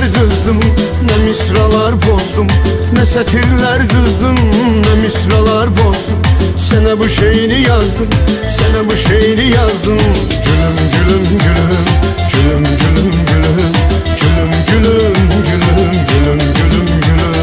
sətirlər cızdım, nə misralar bozdum. Nə sətirlər cızdım, nə misralar bozdum. Sənə bu şeyini yazdım, sənə bu şeyini yazdım. Gülüm, gülüm, gülüm, gülüm, gülüm, gülüm, gülüm, gülüm, gülüm, gülüm, gülüm, gülüm.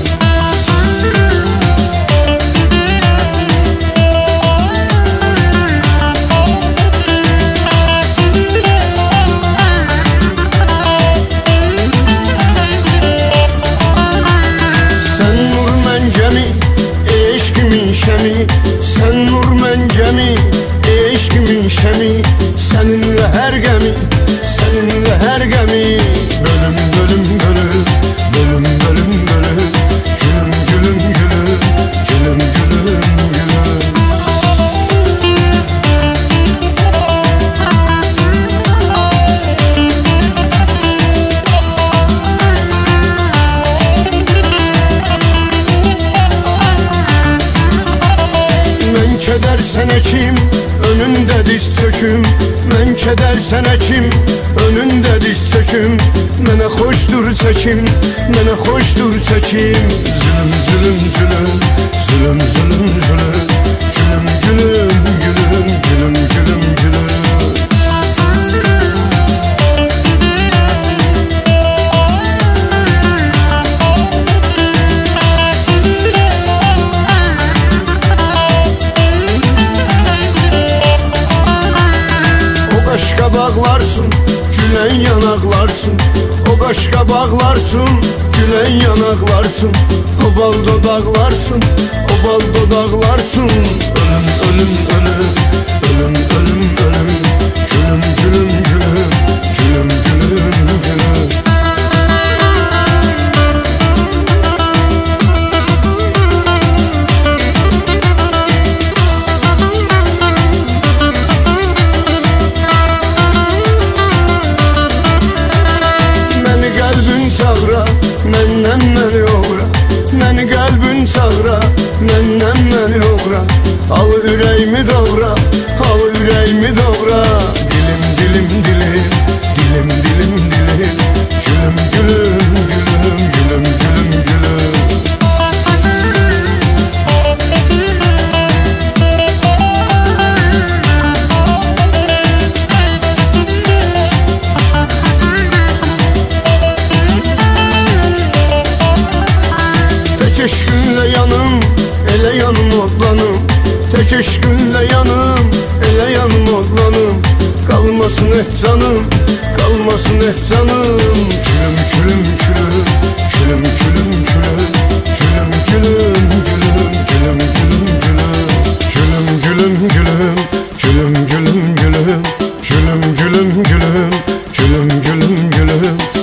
Sen nur məncəmi, eşqimin şəmi. Səninlə hər qəmi, səninlə hər qəmi. Bölüm, bölüm, bölüm, bölüm, bölüm, bölüm. Gülüm, gülüm, gülüm, gülüm, gülüm, gülüm. Keder sənə kim, önündə diz çöküm. Mən keder sənə kim, önündə diz çöküm. Mənə xoşdur çəkim, mənə xoşdur çəkim. Zülüm, zülüm, zülüm, zülüm, zülüm, zülüm. Gülüm, gülüm, gülüm, gülüm, gülüm, gülüm. Qaşqa bağlarsın, gülən yanaqlarsın. O qaşqa bağlarsın, gülən yanaqlarsın. O bal dodaqlarsın, o bal dodaqlarsın. Ölüm, ölüm, ölüm, ölüm, ölüm, ölüm. Gülüm, gülüm, gülüm, gülüm, gülüm, gülüm. Məndən məni oğra, məni qəlbin çağıra. Məndən məni oğra, al ürəyimi doğra, al ürəyimi doğra. Dilim, dilim, dilim, dilim, dilim, dilim. Gülüm, gülüm, gülüm, gülüm, gülüm, gülüm. Eşqinlə yanım, elə yanım odlanım. Tək eşqinlə yanım, elə yanım odlanım. Qalmasın et canım, qalmasın et canım. Gülüm, gülüm, gülüm, gülüm, gülüm, gülüm. Gülüm, gülüm, gülüm, gülüm, gülüm, gülüm. Gülüm, gülüm, gülüm, gülüm, gülüm, gülüm. Gülüm, gülüm, gülüm, gülüm, gülüm, gülüm.